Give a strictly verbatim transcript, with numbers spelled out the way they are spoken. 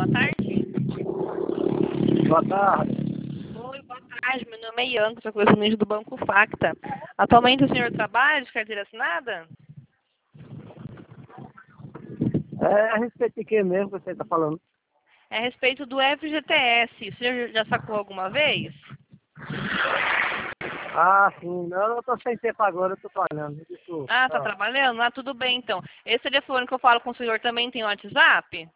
boa tarde. Boa tarde. Oi, boa tarde. Meu nome é Ianca, sou correspondente do Banco Facta. Atualmente o senhor trabalha de carteira assinada? É a respeito de que mesmo que você está falando? É a respeito do F G T S. O senhor já sacou alguma vez? Ah, sim. Não, eu estou sem tempo agora, eu estou trabalhando. Desculpa. Ah, tá Tá. trabalhando? Ah, tudo bem então. Esse telefone que eu falo com o senhor também tem WhatsApp?